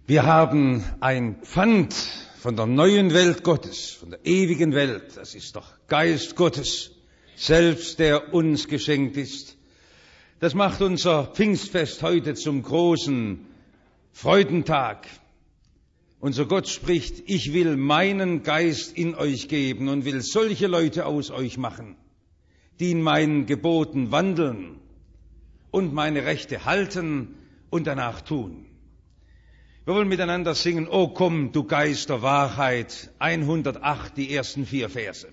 Wir haben ein Pfand von der neuen Welt Gottes, von der ewigen Welt. Das ist doch Geist Gottes, selbst der uns geschenkt ist. Das macht unser Pfingstfest heute zum großen Freudentag. Unser Gott spricht: Ich will meinen Geist in euch geben und will solche Leute aus euch machen, die in meinen Geboten wandeln und meine Rechte halten und danach tun. Wir wollen miteinander singen: O komm, du Geist der Wahrheit, 108, die ersten 4 Verse.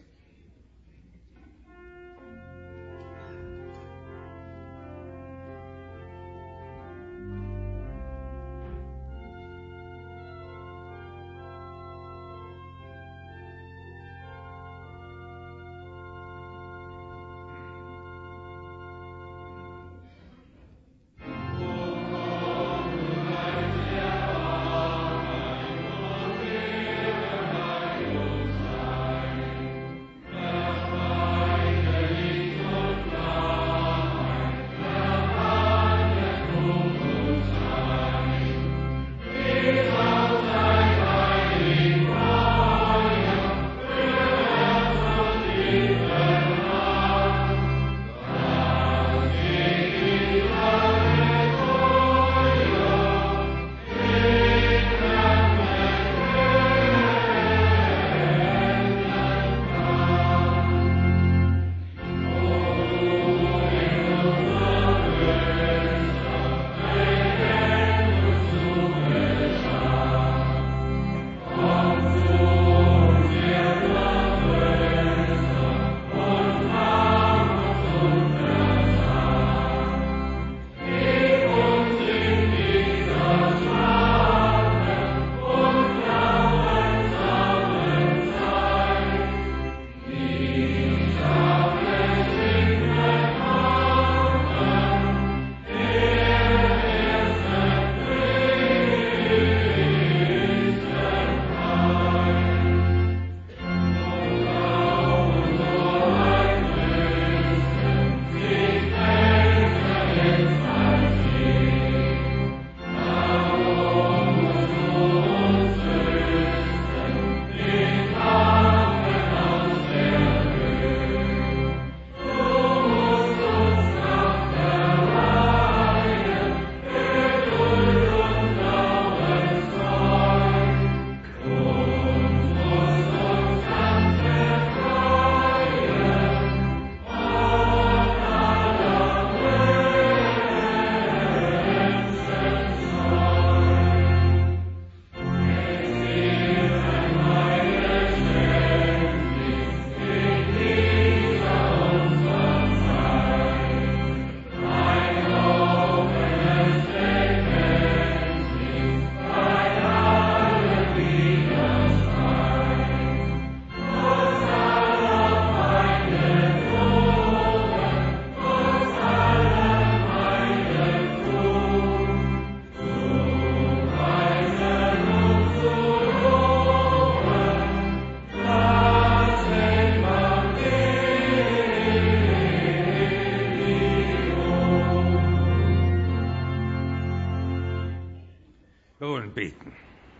Beten.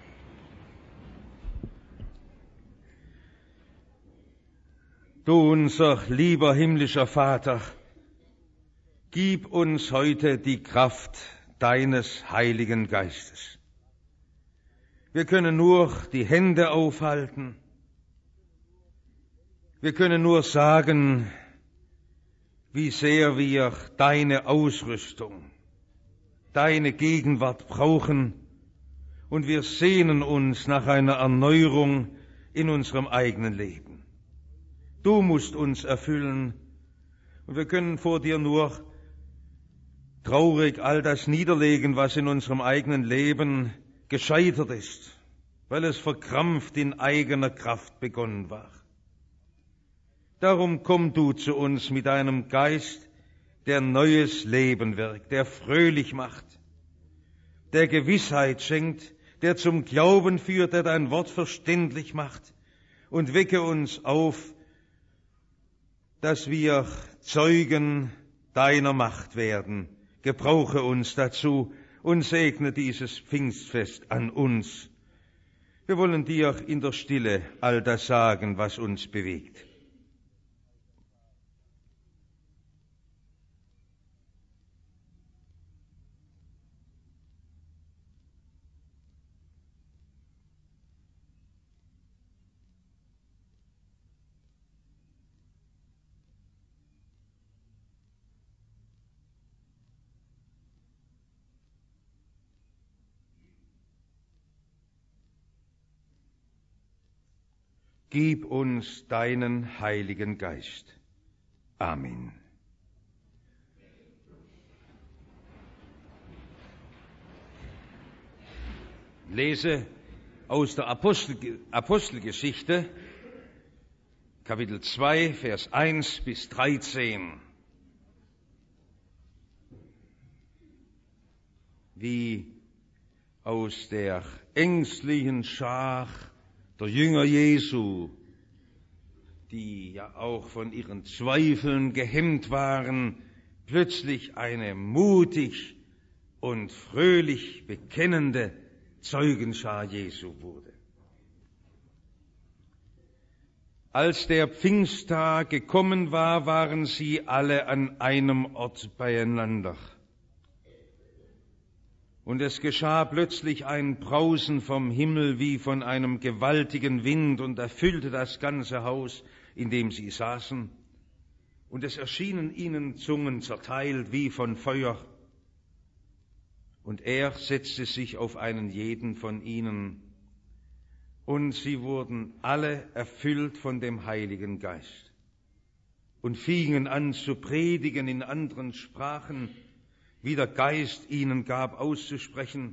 Du, unser lieber himmlischer Vater, gib uns heute die Kraft deines Heiligen Geistes. Wir können nur die Hände aufhalten. Wir können nur sagen, wie sehr wir deine Ausrüstung, deine Gegenwart brauchen, und wir sehnen uns nach einer Erneuerung in unserem eigenen Leben. Du musst uns erfüllen, und wir können vor dir nur traurig all das niederlegen, was in unserem eigenen Leben gescheitert ist, weil es verkrampft in eigener Kraft begonnen war. Darum komm du zu uns mit deinem Geist, der neues Leben wirkt, der fröhlich macht, der Gewissheit schenkt, der zum Glauben führt, der dein Wort verständlich macht, und wecke uns auf, dass wir Zeugen deiner Macht werden. Gebrauche uns dazu und segne dieses Pfingstfest an uns. Wir wollen dir in der Stille all das sagen, was uns bewegt. Gib uns deinen Heiligen Geist. Amen. Lese aus der Apostelgeschichte, Kapitel 2, Vers 1 bis 13. Wie aus der ängstlichen Schar der Jünger Jesu, die ja auch von ihren Zweifeln gehemmt waren, plötzlich eine mutig und fröhlich bekennende Zeugenschar Jesu wurde. Als der Pfingsttag gekommen war, waren sie alle an einem Ort beieinander. Und es geschah plötzlich ein Brausen vom Himmel wie von einem gewaltigen Wind und erfüllte das ganze Haus, in dem sie saßen. Und es erschienen ihnen Zungen zerteilt wie von Feuer. Und er setzte sich auf einen jeden von ihnen. Und sie wurden alle erfüllt von dem Heiligen Geist und fingen an zu predigen in anderen Sprachen, wie der Geist ihnen gab auszusprechen.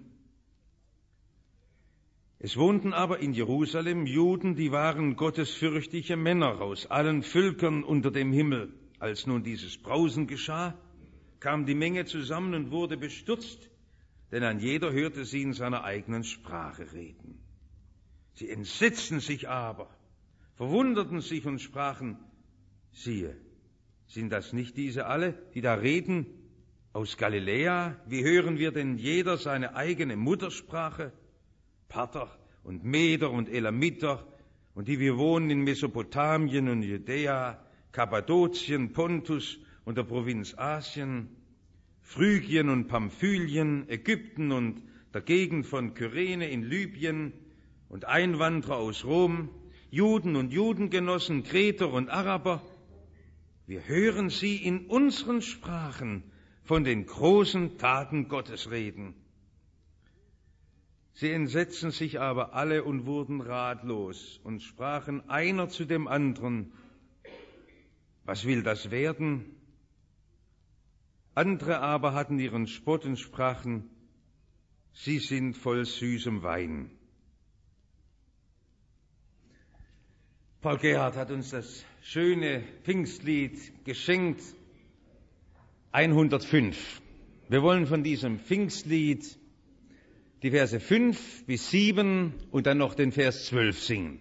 Es wohnten aber in Jerusalem Juden, die waren gottesfürchtige Männer aus allen Völkern unter dem Himmel. Als nun dieses Brausen geschah, kam die Menge zusammen und wurde bestürzt, denn ein jeder hörte sie in seiner eigenen Sprache reden. Sie entsetzten sich aber, verwunderten sich und sprachen, siehe, sind das nicht diese alle, die da reden, aus Galiläa? Wie hören wir denn jeder seine eigene Muttersprache? Parther und Meder und Elamiter und die wir wohnen in Mesopotamien und Judäa, Kappadokien, Pontus und der Provinz Asien, Phrygien und Pamphylien, Ägypten und der Gegend von Kyrene in Libyen und Einwanderer aus Rom, Juden und Judengenossen, Kreter und Araber. Wir hören sie in unseren Sprachen von den großen Taten Gottes reden. Sie entsetzten sich aber alle und wurden ratlos und sprachen einer zu dem anderen, was will das werden? Andere aber hatten ihren Spott und sprachen, sie sind voll süßem Wein. Paul Gerhard hat uns das schöne Pfingstlied geschenkt, 105. Wir wollen von diesem Pfingstlied die Verse 5 bis 7 und dann noch den Vers 12 singen.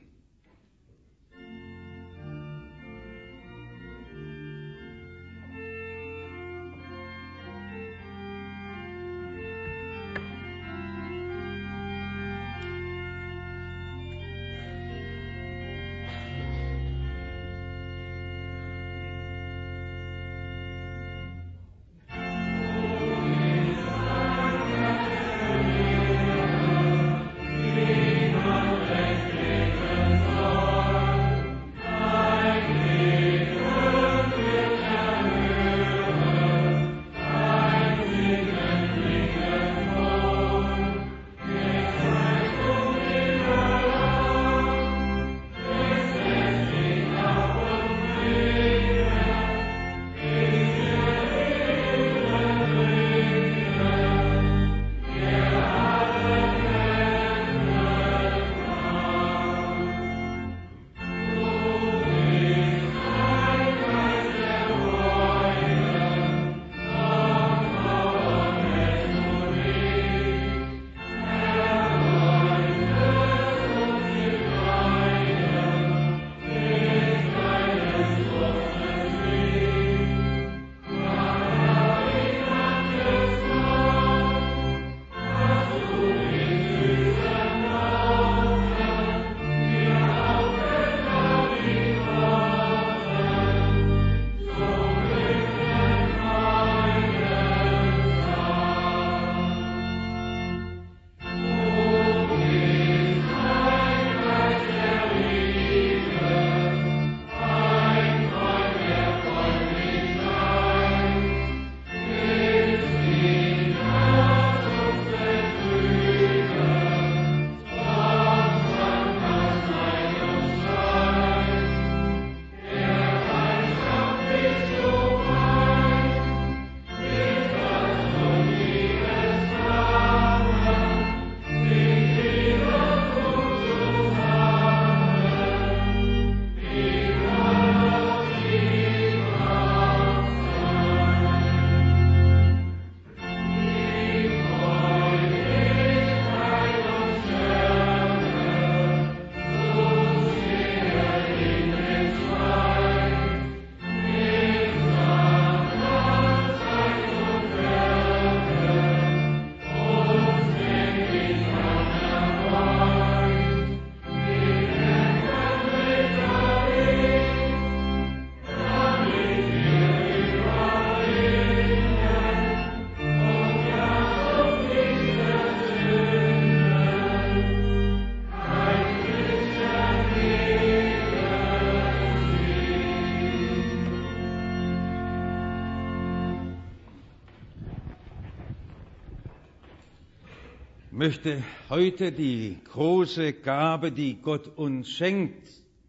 möchte heute die große Gabe, die Gott uns schenkt,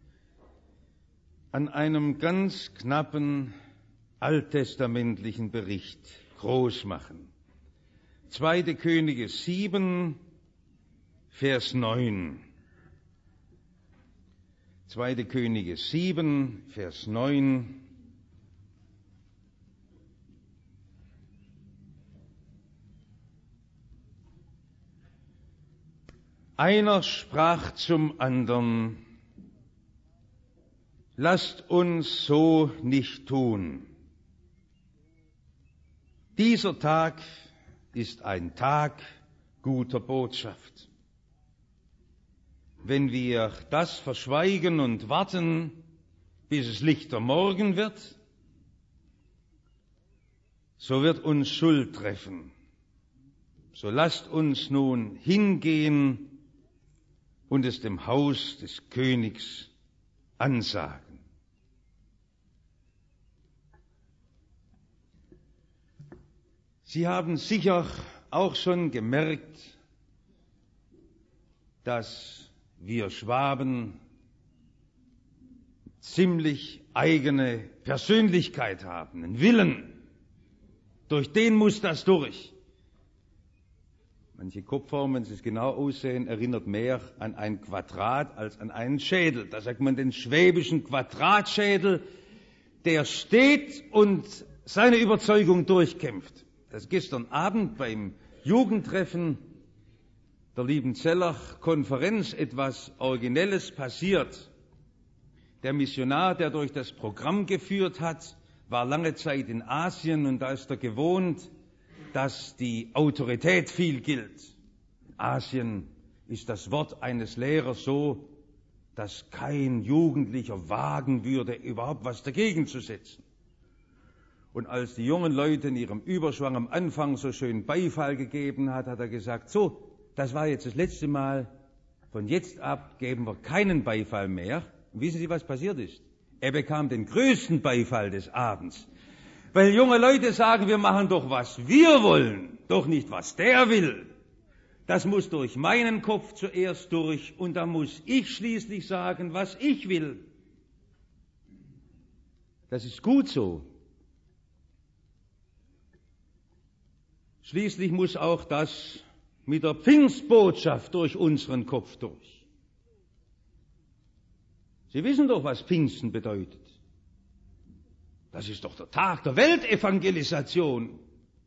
an einem ganz knappen alttestamentlichen Bericht groß machen. 2. Könige 7, Vers 9. 2. Könige 7, Vers 9. Einer sprach zum anderen: Lasst uns so nicht tun. Dieser Tag ist ein Tag guter Botschaft. Wenn wir das verschweigen und warten, bis es lichter Morgen wird, so wird uns Schuld treffen. So lasst uns nun hingehen und es dem Haus des Königs ansagen. Sie haben sicher auch schon gemerkt, dass wir Schwaben ziemlich eigene Persönlichkeit haben, einen Willen. Durch den muss das durch. Manche Kopfformen, wenn Sie es genau aussehen, erinnert mehr an ein Quadrat als an einen Schädel. Da sagt man den schwäbischen Quadratschädel, der steht und seine Überzeugung durchkämpft. Das ist gestern Abend beim Jugendtreffen der Liebenzeller Konferenz etwas Originelles passiert. Der Missionar, der durch das Programm geführt hat, war lange Zeit in Asien und da ist er gewohnt, dass die Autorität viel gilt. In Asien ist das Wort eines Lehrers so, dass kein Jugendlicher wagen würde, überhaupt was dagegen zu setzen. Und als die jungen Leute in ihrem Überschwang am Anfang so schön Beifall gegeben hat, hat er gesagt, so, das war jetzt das letzte Mal, von jetzt ab geben wir keinen Beifall mehr. Und wissen Sie, was passiert ist? Er bekam den größten Beifall des Abends. Weil junge Leute sagen, wir machen doch, was wir wollen, doch nicht, was der will. Das muss durch meinen Kopf zuerst durch und da muss ich schließlich sagen, was ich will. Das ist gut so. Schließlich muss auch das mit der Pfingstbotschaft durch unseren Kopf durch. Sie wissen doch, was Pfingsten bedeutet. Das ist doch der Tag der Weltevangelisation.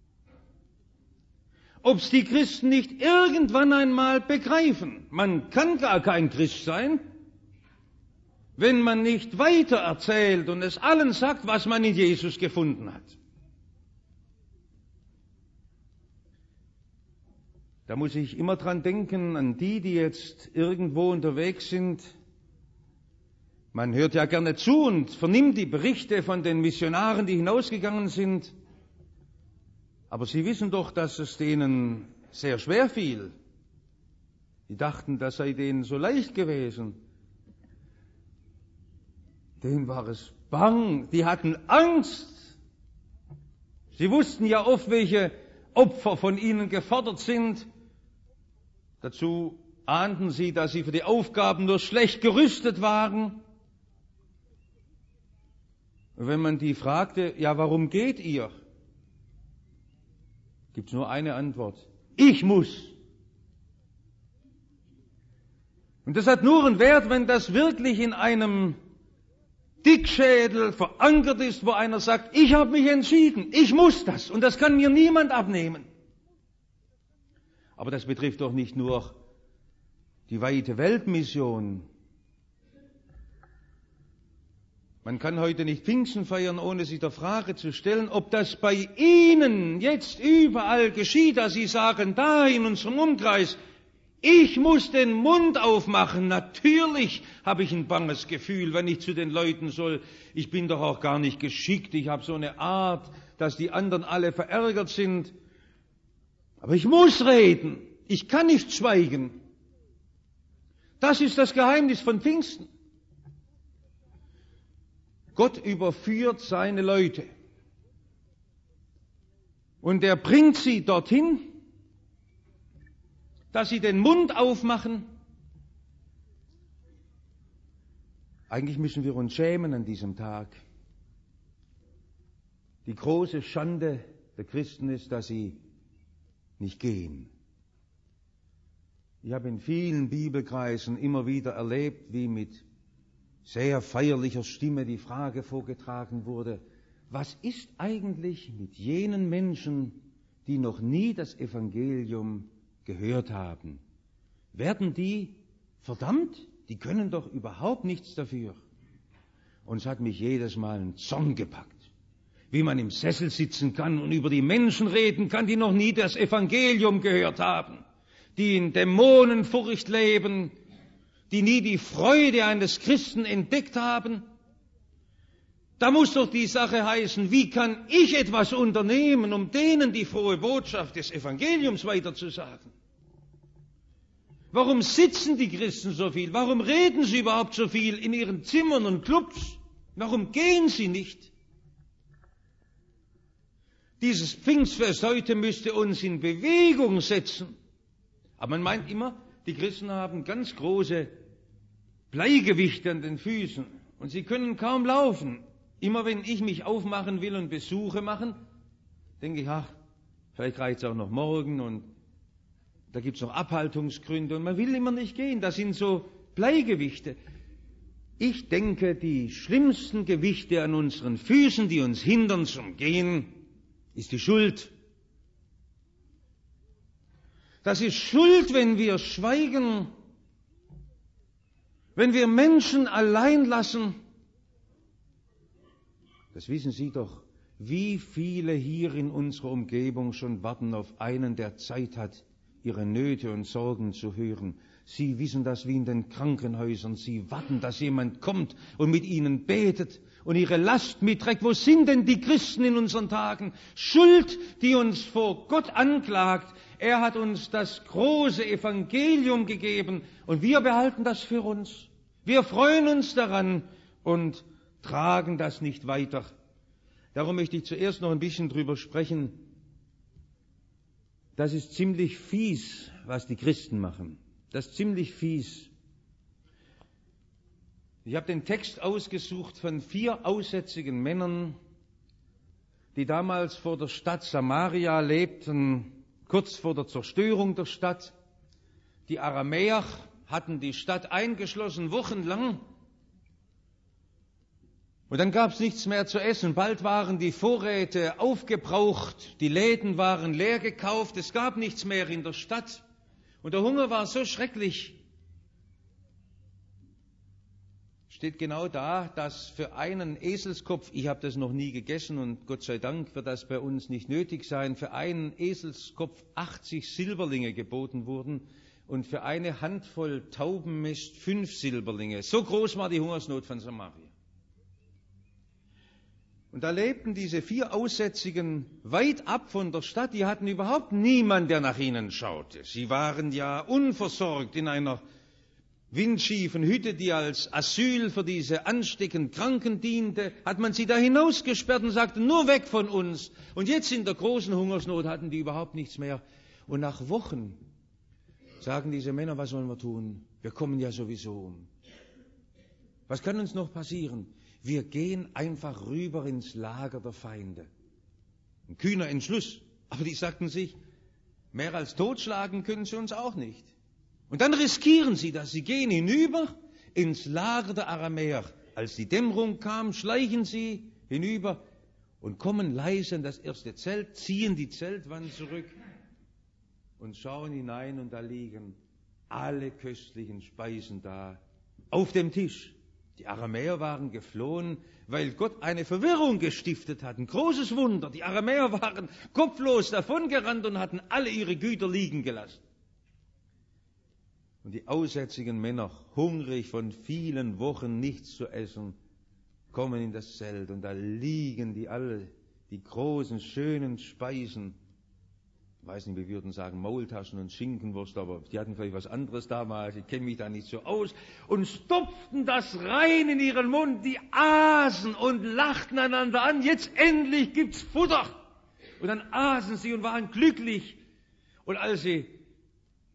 Ob's die Christen nicht irgendwann einmal begreifen. Man kann gar kein Christ sein, wenn man nicht weiter erzählt und es allen sagt, was man in Jesus gefunden hat. Da muss ich immer dran denken, an die jetzt irgendwo unterwegs sind. Man hört ja gerne zu und vernimmt die Berichte von den Missionaren, die hinausgegangen sind. Aber sie wissen doch, dass es denen sehr schwer fiel. Die dachten, das sei denen so leicht gewesen. Denen war es bang, die hatten Angst. Sie wussten ja oft, welche Opfer von ihnen gefordert sind. Dazu ahnten sie, dass sie für die Aufgaben nur schlecht gerüstet waren. Und wenn man die fragte, ja, warum geht ihr? Gibt es nur eine Antwort. Ich muss. Und das hat nur einen Wert, wenn das wirklich in einem Dickschädel verankert ist, wo einer sagt, ich habe mich entschieden, ich muss das und das kann mir niemand abnehmen. Aber das betrifft doch nicht nur die weite Weltmission. Man kann heute nicht Pfingsten feiern, ohne sich der Frage zu stellen, ob das bei Ihnen jetzt überall geschieht, dass Sie sagen, da in unserem Umkreis, ich muss den Mund aufmachen. Natürlich habe ich ein banges Gefühl, wenn ich zu den Leuten soll, ich bin doch auch gar nicht geschickt, ich habe so eine Art, dass die anderen alle verärgert sind. Aber ich muss reden, ich kann nicht schweigen. Das ist das Geheimnis von Pfingsten. Gott überführt seine Leute und er bringt sie dorthin, dass sie den Mund aufmachen. Eigentlich müssen wir uns schämen an diesem Tag. Die große Schande der Christen ist, dass sie nicht gehen. Ich habe in vielen Bibelkreisen immer wieder erlebt, wie mit sehr feierlicher Stimme die Frage vorgetragen wurde, was ist eigentlich mit jenen Menschen, die noch nie das Evangelium gehört haben? Werden die verdammt? Die können doch überhaupt nichts dafür. Und es hat mich jedes Mal ein Zorn gepackt, wie man im Sessel sitzen kann und über die Menschen reden kann, die noch nie das Evangelium gehört haben, die in Dämonenfurcht leben, die nie die Freude eines Christen entdeckt haben. Da muss doch die Sache heißen, wie kann ich etwas unternehmen, um denen die frohe Botschaft des Evangeliums weiterzusagen? Warum sitzen die Christen so viel? Warum reden sie überhaupt so viel in ihren Zimmern und Clubs? Warum gehen sie nicht? Dieses Pfingstfest heute müsste uns in Bewegung setzen. Aber man meint immer, die Christen haben ganz große Bleigewichte an den Füßen und sie können kaum laufen. Immer wenn ich mich aufmachen will und Besuche machen, denke ich, ach, vielleicht reicht es auch noch morgen und da gibt es noch Abhaltungsgründe und man will immer nicht gehen. Das sind so Bleigewichte. Ich denke, die schlimmsten Gewichte an unseren Füßen, die uns hindern zum Gehen, ist die Schuld. Das ist Schuld, wenn wir schweigen, wenn wir Menschen allein lassen. Das wissen Sie doch, wie viele hier in unserer Umgebung schon warten auf einen, der Zeit hat, ihre Nöte und Sorgen zu hören. Sie wissen das wie in den Krankenhäusern. Sie warten, dass jemand kommt und mit ihnen betet und ihre Last mitträgt. Wo sind denn die Christen in unseren Tagen? Schuld, die uns vor Gott anklagt. Er hat uns das große Evangelium gegeben und wir behalten das für uns. Wir freuen uns daran und tragen das nicht weiter. Darum möchte ich zuerst noch ein bisschen drüber sprechen. Das ist ziemlich fies, was die Christen machen. Das ist ziemlich fies. Ich habe den Text ausgesucht von 4 aussätzigen Männern, die damals vor der Stadt Samaria lebten, kurz vor der Zerstörung der Stadt. Die Aramäer hatten die Stadt eingeschlossen, wochenlang. Und dann gab es nichts mehr zu essen. Bald waren die Vorräte aufgebraucht, die Läden waren leer gekauft, es gab nichts mehr in der Stadt. Und der Hunger war so schrecklich. Steht genau da, dass für einen Eselskopf, ich habe das noch nie gegessen und Gott sei Dank wird das bei uns nicht nötig sein, für einen Eselskopf 80 Silberlinge geboten wurden und für eine Handvoll Taubenmist 5 Silberlinge. So groß war die Hungersnot von Samaria. Und da lebten diese 4 Aussätzigen weit ab von der Stadt. Die hatten überhaupt niemand, der nach ihnen schaute. Sie waren ja unversorgt in einer windschiefen Hütte, die als Asyl für diese ansteckend Kranken diente. Hat man sie da hinausgesperrt und sagte, nur weg von uns. Und jetzt in der großen Hungersnot hatten die überhaupt nichts mehr. Und nach Wochen sagen diese Männer, was sollen wir tun? Wir kommen ja sowieso um. Was kann uns noch passieren? Wir gehen einfach rüber ins Lager der Feinde. Ein kühner Entschluss. Aber die sagten sich, mehr als totschlagen können sie uns auch nicht. Und dann riskieren sie das. Sie gehen hinüber ins Lager der Aramäer. Als die Dämmerung kam, schleichen sie hinüber und kommen leise in das erste Zelt, ziehen die Zeltwand zurück und schauen hinein und da liegen alle köstlichen Speisen da auf dem Tisch. Die Aramäer waren geflohen, weil Gott eine Verwirrung gestiftet hat. Ein großes Wunder. Die Aramäer waren kopflos davongerannt und hatten alle ihre Güter liegen gelassen. Und die aussätzigen Männer, hungrig von vielen Wochen nichts zu essen, kommen in das Zelt und da liegen die alle, die großen, schönen Speisen. Ich weiß nicht, wir würden sagen Maultaschen und Schinkenwurst, aber die hatten vielleicht was anderes damals, ich kenne mich da nicht so aus, und stopften das rein in ihren Mund, die aßen und lachten einander an, jetzt endlich gibt's Futter. Und dann aßen sie und waren glücklich. Und als sie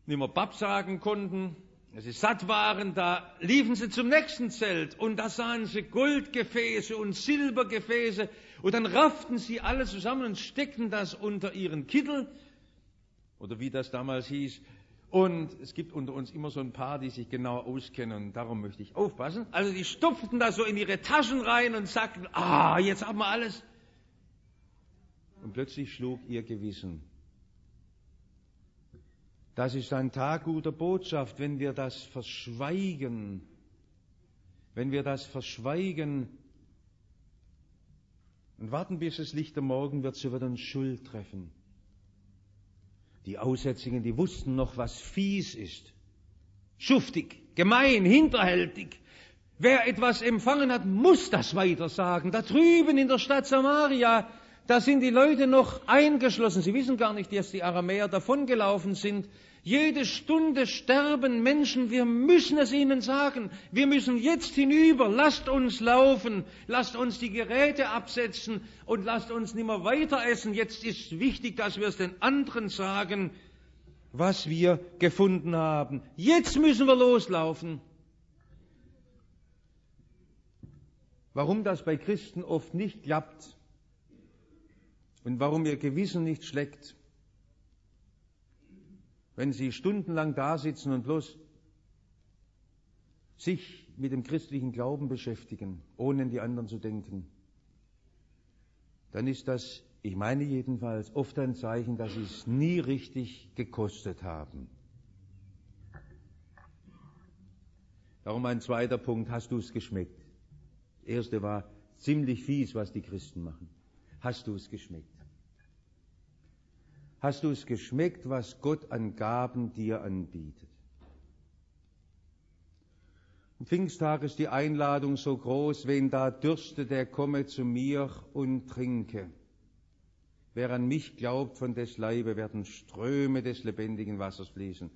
nicht mehr Papp sagen konnten, als sie satt waren, da liefen sie zum nächsten Zelt und da sahen sie Goldgefäße und Silbergefäße und dann rafften sie alles zusammen und steckten das unter ihren Kittel oder wie das damals hieß. Und es gibt unter uns immer so ein paar, die sich genau auskennen und darum möchte ich aufpassen. Also die stopften das so in ihre Taschen rein und sagten, jetzt haben wir alles. Und plötzlich schlug ihr Gewissen. Das ist ein Tag guter Botschaft, wenn wir das verschweigen. Wenn wir das verschweigen und warten, bis es Licht am Morgen wird, so wird uns Schuld treffen. Die Aussätzigen, die wussten noch, was fies ist. Schuftig, gemein, hinterhältig. Wer etwas empfangen hat, muss das weitersagen. Da drüben in der Stadt Samaria, da sind die Leute noch eingeschlossen. Sie wissen gar nicht, dass die Aramäer davongelaufen sind. Jede Stunde sterben Menschen. Wir müssen es ihnen sagen. Wir müssen jetzt hinüber. Lasst uns laufen. Lasst uns die Geräte absetzen und lasst uns nicht mehr weiter essen. Jetzt ist wichtig, dass wir es den anderen sagen, was wir gefunden haben. Jetzt müssen wir loslaufen. Warum das bei Christen oft nicht klappt, und warum ihr Gewissen nicht schlägt, wenn sie stundenlang da sitzen und bloß sich mit dem christlichen Glauben beschäftigen, ohne an die anderen zu denken, dann ist das, ich meine jedenfalls, oft ein Zeichen, dass sie es nie richtig gekostet haben. Darum ein zweiter Punkt, hast du es geschmeckt? Das erste war ziemlich fies, was die Christen machen. Hast du es geschmeckt? Hast du es geschmeckt, was Gott an Gaben dir anbietet? Am Pfingsttag ist die Einladung so groß, wen da dürstet, der komme zu mir und trinke. Wer an mich glaubt, von des Leibe werden Ströme des lebendigen Wassers fließen.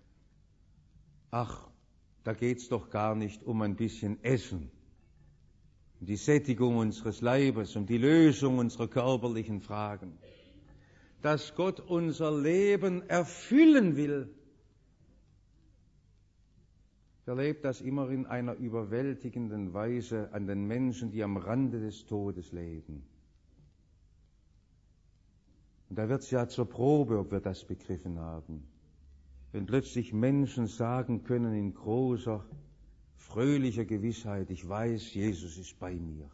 Ach, da geht's doch gar nicht um ein bisschen Essen, um die Sättigung unseres Leibes, um die Lösung unserer körperlichen Fragen. Dass Gott unser Leben erfüllen will. Ich erlebe das immer in einer überwältigenden Weise an den Menschen, die am Rande des Todes leben. Und da wird es ja zur Probe, ob wir das begriffen haben. Wenn plötzlich Menschen sagen können in großer, fröhlicher Gewissheit, ich weiß, Jesus ist bei mir.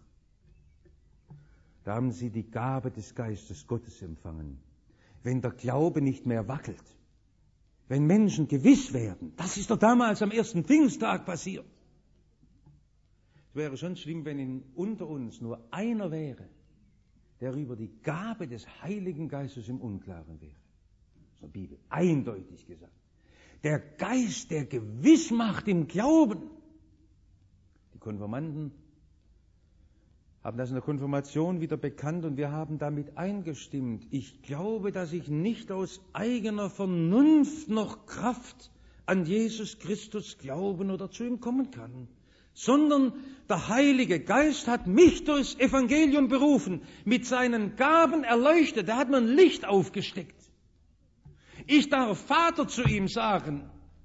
Da haben sie die Gabe des Geistes Gottes empfangen. Wenn der Glaube nicht mehr wackelt, wenn Menschen gewiss werden, das ist doch damals am ersten Pfingsttag passiert. Es wäre schon schlimm, wenn unter uns nur einer wäre, der über die Gabe des Heiligen Geistes im Unklaren wäre. Das ist in der Bibel eindeutig gesagt. Der Geist, der gewiss macht im Glauben. Die Konfirmanden haben das in der Konfirmation wieder bekannt und wir haben damit eingestimmt. Ich glaube, dass ich nicht aus eigener Vernunft noch Kraft an Jesus Christus glauben oder zu ihm kommen kann, sondern der Heilige Geist hat mich durchs Evangelium berufen, mit seinen Gaben erleuchtet, er hat mir ein Licht aufgesteckt. Ich darf Vater zu ihm sagen.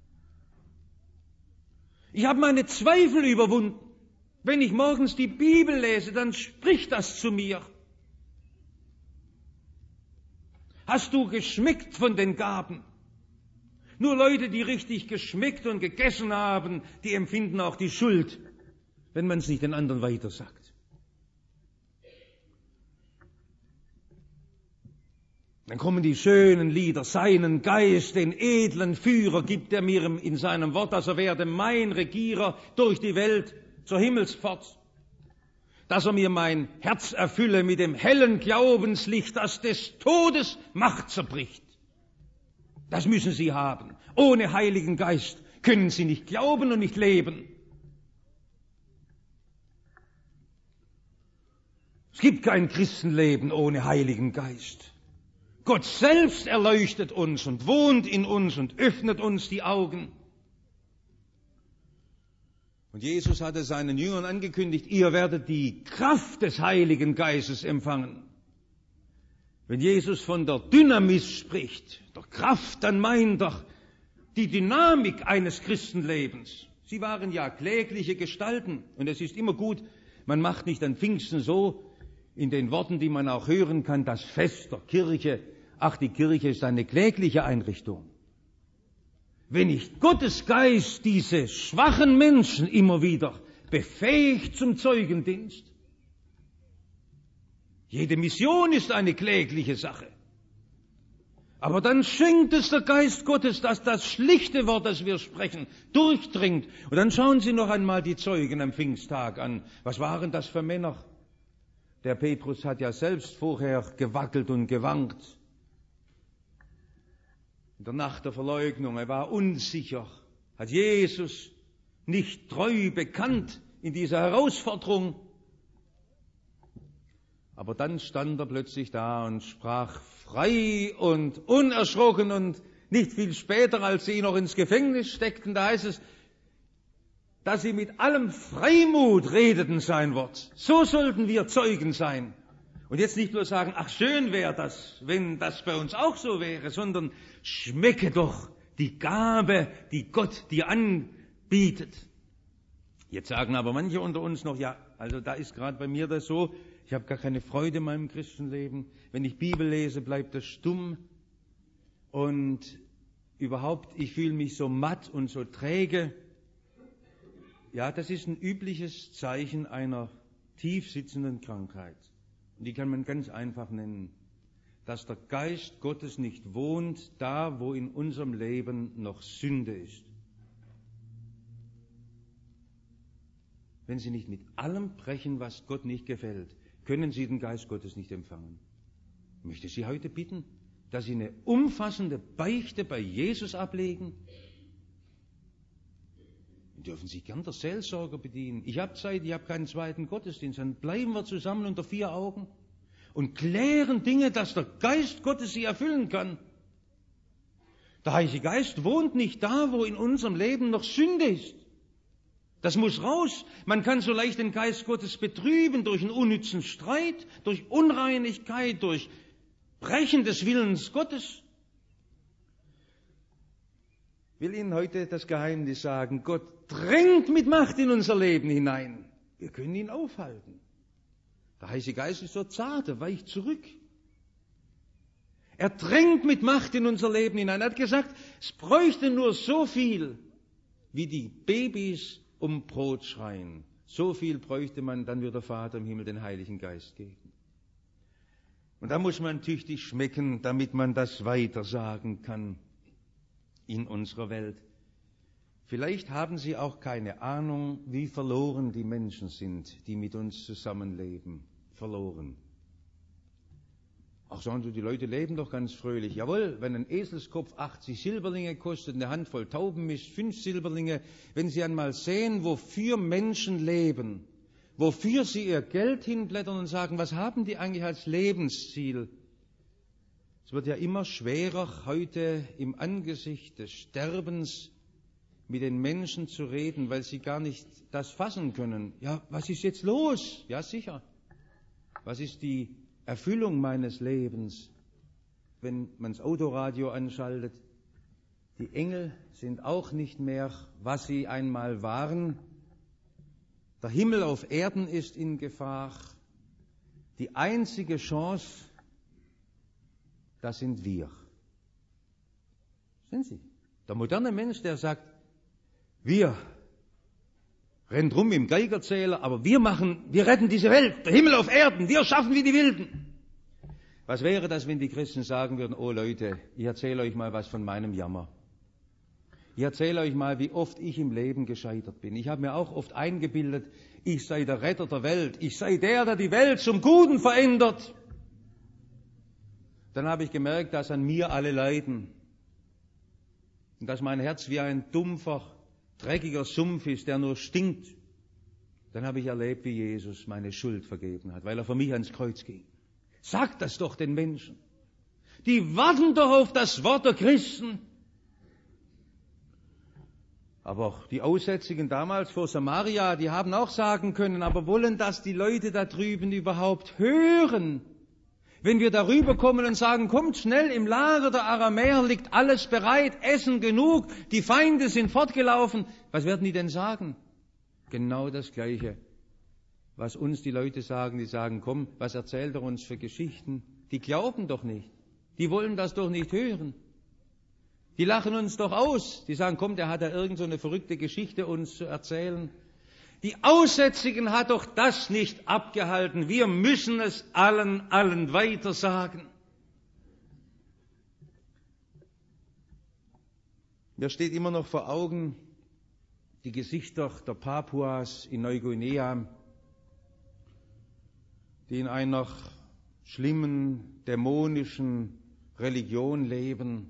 Ich habe meine Zweifel überwunden. Wenn ich morgens die Bibel lese, dann spricht das zu mir. Hast du geschmeckt von den Gaben? Nur Leute, die richtig geschmeckt und gegessen haben, die empfinden auch die Schuld, wenn man es nicht den anderen weitersagt. Dann kommen die schönen Lieder, seinen Geist, den edlen Führer gibt er mir in seinem Wort, dass er werde mein Regierer durch die Welt zur Himmelspfort, dass er mir mein Herz erfülle mit dem hellen Glaubenslicht, das des Todes Macht zerbricht. Das müssen Sie haben. Ohne Heiligen Geist können Sie nicht glauben und nicht leben. Es gibt kein Christenleben ohne Heiligen Geist. Gott selbst erleuchtet uns und wohnt in uns und öffnet uns die Augen. Und Jesus hatte seinen Jüngern angekündigt, ihr werdet die Kraft des Heiligen Geistes empfangen. Wenn Jesus von der Dynamis spricht, der Kraft, dann meint er die Dynamik eines Christenlebens. Sie waren ja klägliche Gestalten. Und es ist immer gut, man macht nicht an Pfingsten so, in den Worten, die man auch hören kann, das Fest der Kirche. Ach, die Kirche ist eine klägliche Einrichtung. Wenn nicht Gottes Geist diese schwachen Menschen immer wieder befähigt zum Zeugendienst. Jede Mission ist eine klägliche Sache. Aber dann schenkt es der Geist Gottes, dass das schlichte Wort, das wir sprechen, durchdringt. Und dann schauen Sie noch einmal die Zeugen am Pfingsttag an. Was waren das für Männer? Der Petrus hat ja selbst vorher gewackelt und gewankt. In der Nacht der Verleugnung, er war unsicher, hat Jesus nicht treu bekannt in dieser Herausforderung. Aber dann stand er plötzlich da und sprach frei und unerschrocken, und nicht viel später, als sie ihn noch ins Gefängnis steckten, da heißt es, dass sie mit allem Freimut redeten sein Wort. So sollten wir Zeugen sein. Und jetzt nicht nur sagen, ach schön wäre das, wenn das bei uns auch so wäre, sondern schmecke doch die Gabe, die Gott dir anbietet. Jetzt sagen aber manche unter uns noch, ja, also da ist gerade bei mir das so, ich habe gar keine Freude in meinem Christenleben. Wenn ich Bibel lese, bleibt das stumm. Und überhaupt, ich fühle mich so matt und so träge. Ja, das ist ein übliches Zeichen einer tief sitzenden Krankheit. Und die kann man ganz einfach nennen. Dass der Geist Gottes nicht wohnt, da wo in unserem Leben noch Sünde ist. Wenn Sie nicht mit allem brechen, was Gott nicht gefällt, können Sie den Geist Gottes nicht empfangen. Ich möchte Sie heute bitten, dass Sie eine umfassende Beichte bei Jesus ablegen. Dürfen Sie gern der Seelsorger bedienen. Ich habe Zeit, ich habe keinen zweiten Gottesdienst. Dann bleiben wir zusammen unter 4 Augen und klären Dinge, dass der Geist Gottes sie erfüllen kann. Der Heilige Geist wohnt nicht da, wo in unserem Leben noch Sünde ist. Das muss raus. Man kann so leicht den Geist Gottes betrüben durch einen unnützen Streit, durch Unreinigkeit, durch Brechen des Willens Gottes. Ich will Ihnen heute das Geheimnis sagen. Gott drängt mit Macht in unser Leben hinein. Wir können ihn aufhalten. Der Heilige Geist ist so zart, er weicht zurück. Er drängt mit Macht in unser Leben hinein. Er hat gesagt, es bräuchte nur so viel, wie die Babys um Brot schreien. So viel bräuchte man, dann wird der Vater im Himmel den Heiligen Geist geben. Und da muss man tüchtig schmecken, damit man das weiter sagen kann in unserer Welt. Vielleicht haben Sie auch keine Ahnung, wie verloren die Menschen sind, die mit uns zusammenleben. Verloren. Ach, sagen Sie, die Leute leben doch ganz fröhlich. Jawohl, wenn ein Eselskopf 80 Silberlinge kostet, eine Handvoll Taubenmist 5 Silberlinge, wenn Sie einmal sehen, wofür Menschen leben, wofür sie ihr Geld hinblättern und sagen, was haben die eigentlich als Lebensziel? Es wird ja immer schwerer, heute im Angesicht des Sterbens mit den Menschen zu reden, weil sie gar nicht das fassen können. Ja, was ist jetzt los? Ja, sicher. Was ist die Erfüllung meines Lebens? Wenn man das Autoradio anschaltet, die Engel sind auch nicht mehr, was sie einmal waren. Der Himmel auf Erden ist in Gefahr. Die einzige Chance, das sind wir. Sind Sie? Der moderne Mensch, der sagt, wir rennt rum im Geigerzähler, aber wir retten diese Welt, der Himmel auf Erden, wir schaffen wie die Wilden. Was wäre das, wenn die Christen sagen würden, oh Leute, ich erzähle euch mal was von meinem Jammer. Ich erzähle euch mal, wie oft ich im Leben gescheitert bin. Ich habe mir auch oft eingebildet, ich sei der Retter der Welt, ich sei der die Welt zum Guten verändert. Dann habe ich gemerkt, dass an mir alle leiden und dass mein Herz wie ein dumpfer, dreckiger Sumpf ist, der nur stinkt. Dann habe ich erlebt, wie Jesus meine Schuld vergeben hat, weil er für mich ans Kreuz ging. Sagt das doch den Menschen. Die warten doch auf das Wort der Christen. Aber auch die Aussätzigen damals vor Samaria, die haben auch sagen können, aber wollen das die Leute da drüben überhaupt hören? Wenn wir darüber kommen und sagen, kommt schnell, im Lager der Aramäer liegt alles bereit, Essen genug, die Feinde sind fortgelaufen, was werden die denn sagen? Genau das Gleiche, was uns die Leute sagen, die sagen, komm, was erzählt er uns für Geschichten? Die glauben doch nicht, die wollen das doch nicht hören. Die lachen uns doch aus, die sagen, komm, der hat da irgend so eine verrückte Geschichte uns zu erzählen. Die Aussätzigen hat doch das nicht abgehalten. Wir müssen es allen weiter sagen. Mir steht immer noch vor Augen die Gesichter der Papuas in Neuguinea, die in einer schlimmen, dämonischen Religion leben.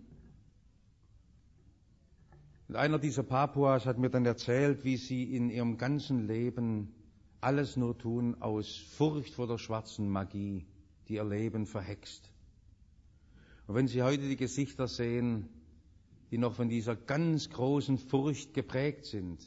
Und einer dieser Papuas hat mir dann erzählt, wie sie in ihrem ganzen Leben alles nur tun aus Furcht vor der schwarzen Magie, die ihr Leben verhext. Und wenn Sie heute die Gesichter sehen, die noch von dieser ganz großen Furcht geprägt sind,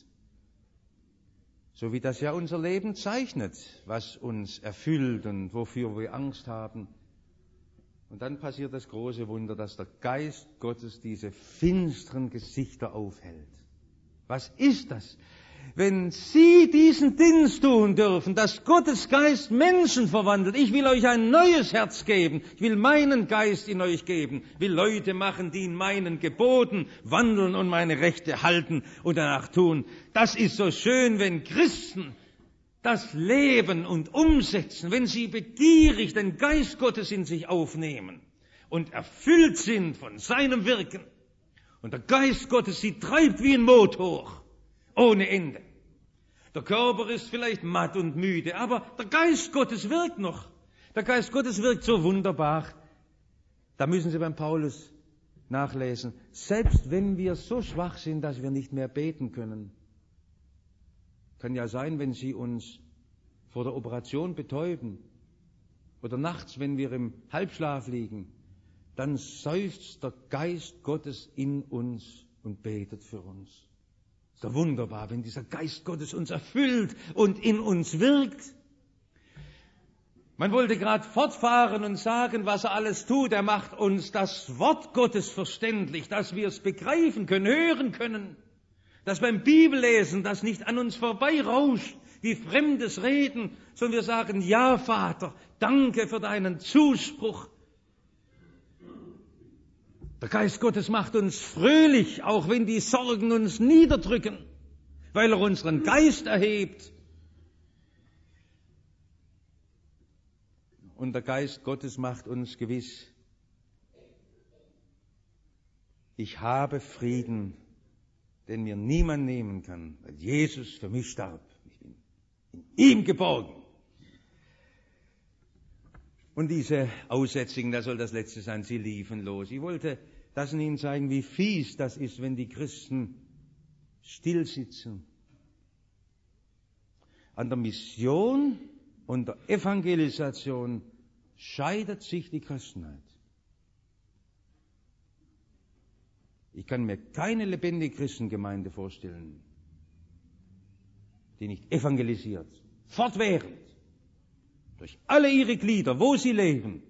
so wie das ja unser Leben zeichnet, was uns erfüllt und wofür wir Angst haben. Und dann passiert das große Wunder, dass der Geist Gottes diese finsteren Gesichter aufhält. Was ist das? Wenn Sie diesen Dienst tun dürfen, dass Gottes Geist Menschen verwandelt, ich will euch ein neues Herz geben, ich will meinen Geist in euch geben, will Leute machen, die in meinen Geboten wandeln und meine Rechte halten und danach tun. Das ist so schön, wenn Christen das leben und umsetzen, wenn sie begierig den Geist Gottes in sich aufnehmen und erfüllt sind von seinem Wirken. Und der Geist Gottes sie treibt wie ein Motor, ohne Ende. Der Körper ist vielleicht matt und müde, aber der Geist Gottes wirkt noch. Der Geist Gottes wirkt so wunderbar. Da müssen Sie beim Paulus nachlesen. Selbst wenn wir so schwach sind, dass wir nicht mehr beten können, kann ja sein, wenn Sie uns vor der Operation betäuben oder nachts, wenn wir im Halbschlaf liegen, dann seufzt der Geist Gottes in uns und betet für uns. Ist doch wunderbar, wenn dieser Geist Gottes uns erfüllt und in uns wirkt. Man wollte gerade fortfahren und sagen, was er alles tut. Er macht uns das Wort Gottes verständlich, dass wir es begreifen können, hören können. Dass beim Bibellesen das nicht an uns vorbeirauscht, wie fremdes Reden, sondern wir sagen, ja Vater, danke für deinen Zuspruch. Der Geist Gottes macht uns fröhlich, auch wenn die Sorgen uns niederdrücken, weil er unseren Geist erhebt. Und der Geist Gottes macht uns gewiss, ich habe Frieden, den mir niemand nehmen kann, weil Jesus für mich starb. Ich bin in ihm geborgen. Und diese Aussätzigen, das soll das Letzte sein, sie liefen los. Ich wollte das Ihnen zeigen, wie fies das ist, wenn die Christen stillsitzen. An der Mission und der Evangelisation scheidet sich die Christenheit. Ich kann mir keine lebendige Christengemeinde vorstellen, die nicht evangelisiert, fortwährend, durch alle ihre Glieder, wo sie leben.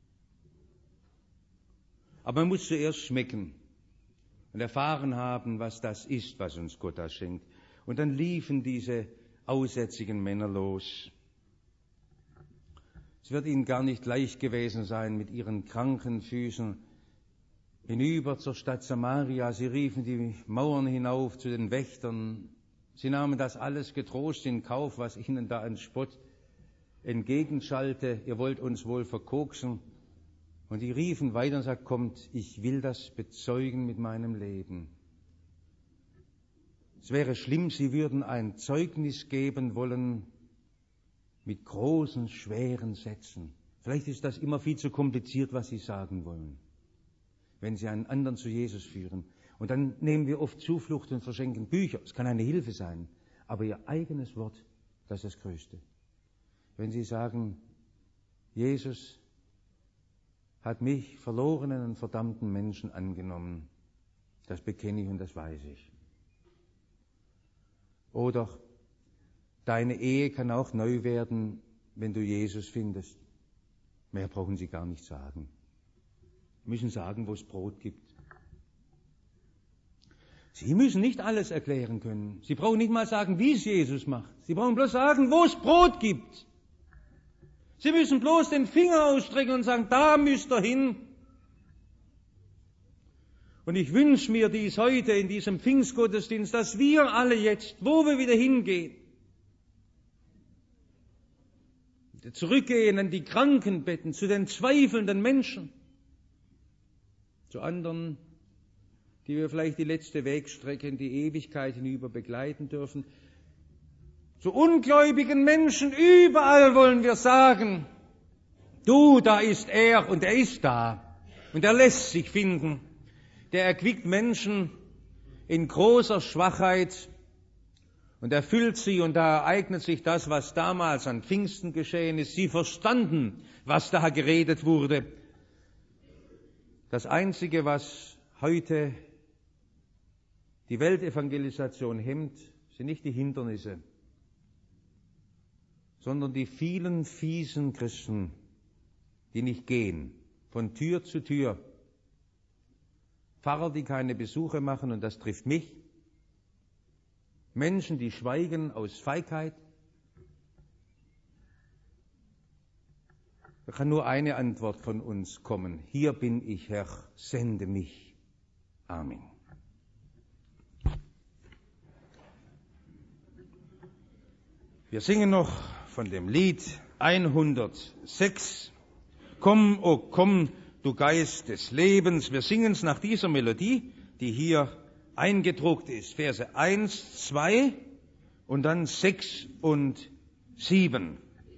Aber man muss zuerst schmecken und erfahren haben, was das ist, was uns Gott da schenkt. Und dann liefen diese aussätzigen Männer los. Es wird ihnen gar nicht leicht gewesen sein mit ihren kranken Füßen hinüber zur Stadt Samaria. Sie riefen die Mauern hinauf zu den Wächtern. Sie nahmen das alles getrost in Kauf, was ihnen da an Spott entgegenschallte. Ihr wollt uns wohl verkoksen. Und die riefen weiter und sagten, kommt, ich will das bezeugen mit meinem Leben. Es wäre schlimm, sie würden ein Zeugnis geben wollen mit großen, schweren Sätzen. Vielleicht ist das immer viel zu kompliziert, was sie sagen wollen, wenn sie einen anderen zu Jesus führen. Und dann nehmen wir oft Zuflucht und verschenken Bücher. Es kann eine Hilfe sein, aber ihr eigenes Wort, das ist das Größte. Wenn sie sagen, Jesus hat mich, verlorenen und verdammten Menschen, angenommen, das bekenne ich und das weiß ich. Oder deine Ehe kann auch neu werden, wenn du Jesus findest. Mehr brauchen Sie gar nicht sagen. Sie müssen sagen, wo es Brot gibt. Sie müssen nicht alles erklären können. Sie brauchen nicht mal sagen, wie es Jesus macht. Sie brauchen bloß sagen, wo es Brot gibt. Sie müssen bloß den Finger ausstrecken und sagen, da müsst ihr hin. Und ich wünsche mir dies heute in diesem Pfingstgottesdienst, dass wir alle jetzt, wo wir wieder hingehen, zurückgehen an die Krankenbetten, zu den zweifelnden Menschen, zu anderen, die wir vielleicht die letzte Wegstrecke in die Ewigkeit hinüber begleiten dürfen. Zu ungläubigen Menschen, überall wollen wir sagen, du, da ist er und er ist da und er lässt sich finden. Der erquickt Menschen in großer Schwachheit und erfüllt sie, und da ereignet sich das, was damals an Pfingsten geschehen ist. Sie verstanden, was da geredet wurde. Das Einzige, was heute die Weltevangelisation hemmt, sind nicht die Hindernisse, sondern die vielen fiesen Christen, die nicht gehen, von Tür zu Tür. Pfarrer, die keine Besuche machen, und das trifft mich. Menschen, die schweigen aus Feigheit. Da kann nur eine Antwort von uns kommen. Hier bin ich, Herr, sende mich. Amen. Wir singen noch von dem Lied 106. Komm, o komm, du Geist des Lebens. Wir singen es nach dieser Melodie, die hier eingedruckt ist. Verse 1, 2 und dann 6 und 7.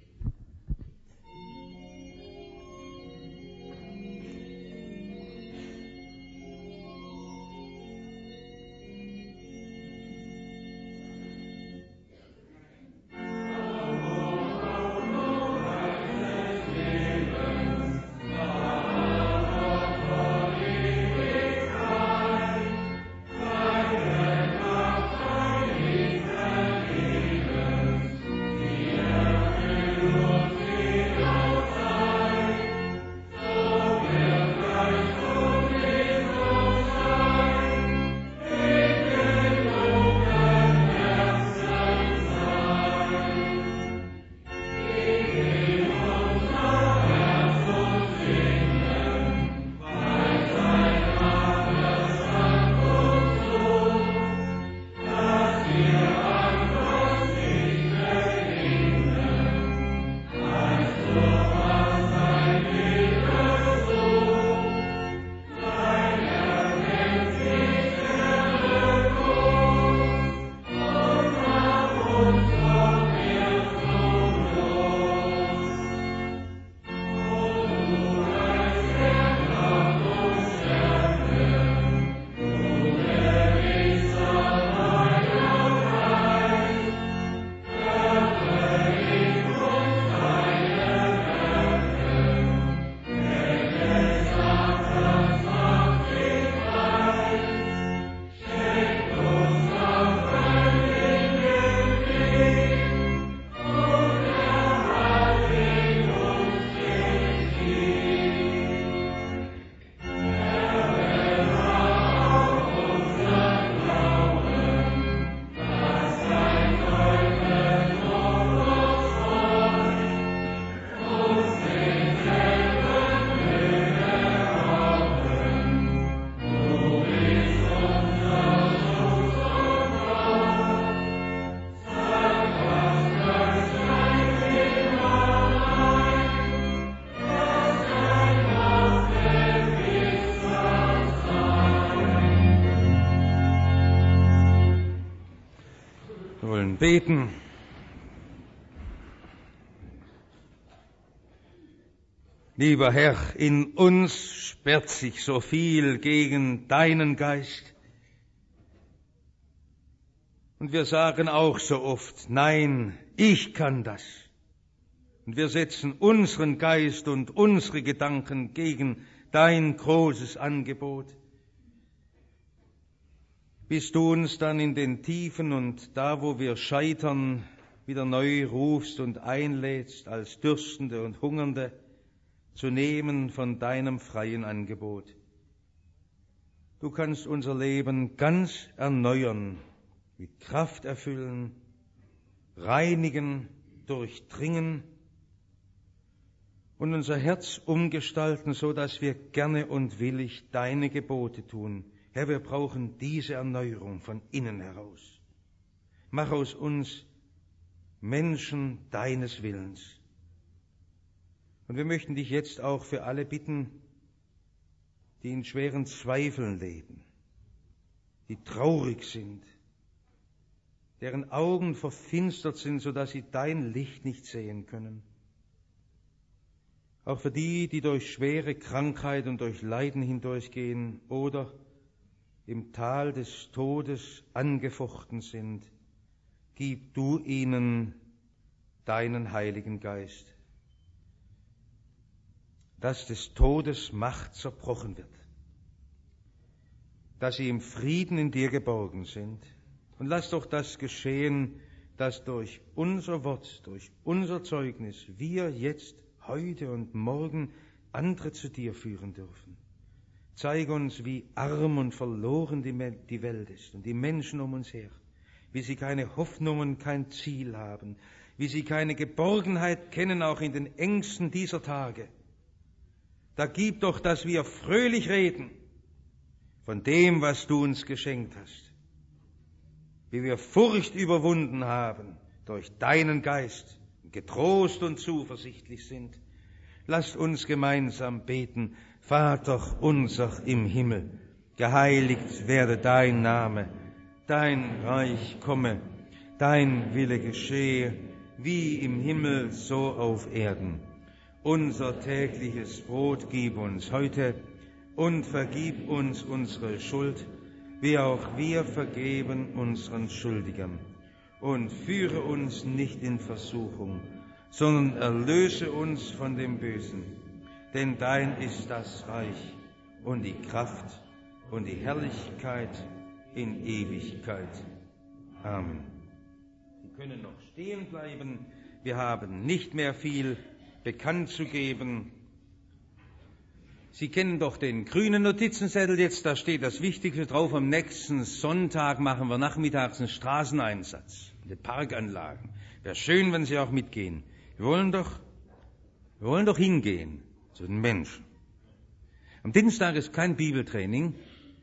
Beten. Lieber Herr, in uns sperrt sich so viel gegen deinen Geist. Und wir sagen auch so oft, nein, ich kann das. Und wir setzen unseren Geist und unsere Gedanken gegen dein großes Angebot. Bis du uns dann in den Tiefen und da, wo wir scheitern, wieder neu rufst und einlädst als Dürstende und Hungernde, zu nehmen von deinem freien Angebot. Du kannst unser Leben ganz erneuern, mit Kraft erfüllen, reinigen, durchdringen und unser Herz umgestalten, so dass wir gerne und willig deine Gebote tun. Herr, wir brauchen diese Erneuerung von innen heraus. Mach aus uns Menschen deines Willens. Und wir möchten dich jetzt auch für alle bitten, die in schweren Zweifeln leben, die traurig sind, deren Augen verfinstert sind, sodass sie dein Licht nicht sehen können. Auch für die, die durch schwere Krankheit und durch Leiden hindurchgehen oder im Tal des Todes angefochten sind, gib du ihnen deinen Heiligen Geist, dass des Todes Macht zerbrochen wird, dass sie im Frieden in dir geborgen sind. Und lass doch das geschehen, dass durch unser Wort, durch unser Zeugnis wir jetzt, heute und morgen andere zu dir führen dürfen. Zeig uns, wie arm und verloren die Welt ist und die Menschen um uns her, wie sie keine Hoffnung und kein Ziel haben, wie sie keine Geborgenheit kennen, auch in den Ängsten dieser Tage. Da gib doch, dass wir fröhlich reden von dem, was du uns geschenkt hast, wie wir Furcht überwunden haben durch deinen Geist, getrost und zuversichtlich sind. Lasst uns gemeinsam beten: Vater unser im Himmel, geheiligt werde dein Name, dein Reich komme, dein Wille geschehe, wie im Himmel so auf Erden. Unser tägliches Brot gib uns heute und vergib uns unsere Schuld, wie auch wir vergeben unseren Schuldigern. Und führe uns nicht in Versuchung, sondern erlöse uns von dem Bösen. Denn dein ist das Reich und die Kraft und die Herrlichkeit in Ewigkeit. Amen. Sie können noch stehen bleiben. Wir haben nicht mehr viel bekannt zu geben. Sie kennen doch den grünen Notizenzettel jetzt, da steht das Wichtigste drauf. Am nächsten Sonntag machen wir nachmittags einen Straßeneinsatz in den Parkanlagen. Wäre schön, wenn Sie auch mitgehen. Wir wollen doch hingehen zu den Menschen. Am Dienstag ist kein Bibeltraining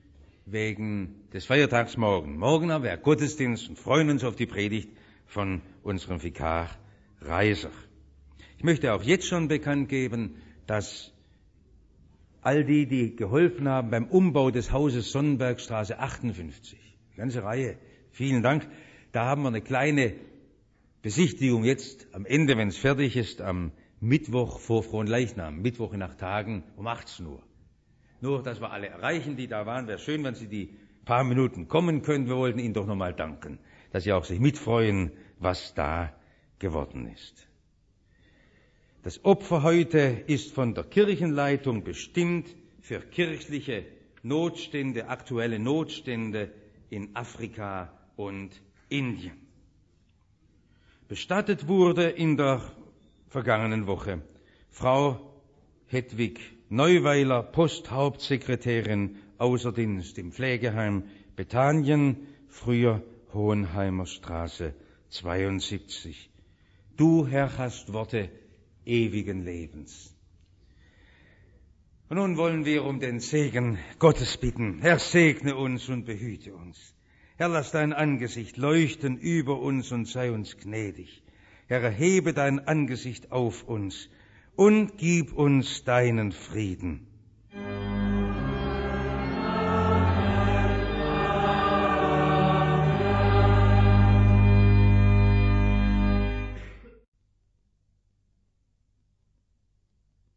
wegen des Feiertags morgen. Morgen haben wir Gottesdienst und freuen uns auf die Predigt von unserem Vikar Reiser. Ich möchte auch jetzt schon bekannt geben, dass all die geholfen haben beim Umbau des Hauses Sonnenbergstraße 58, die ganze Reihe, vielen Dank. Da haben wir eine kleine Besichtigung jetzt am Ende, wenn es fertig ist, am Mittwoch vor Fronleichnam, Mittwoch in 8 Tagen um 18 Uhr. Nur, dass wir alle erreichen, die da waren, wäre schön, wenn Sie die paar Minuten kommen können. Wir wollten Ihnen doch nochmal danken, dass Sie auch sich mitfreuen, was da geworden ist. Das Opfer heute ist von der Kirchenleitung bestimmt für kirchliche Notstände, aktuelle Notstände in Afrika und Indien. Bestattet wurde in der vergangenen Woche Frau Hedwig Neuweiler, Posthauptsekretärin außer Dienst im Pflegeheim Bethanien, früher Hohenheimer Straße 72. Du, Herr, hast Worte ewigen Lebens. Und nun wollen wir um den Segen Gottes bitten. Herr, segne uns und behüte uns. Herr, lass dein Angesicht leuchten über uns und sei uns gnädig. Herr, erhebe dein Angesicht auf uns und gib uns deinen Frieden.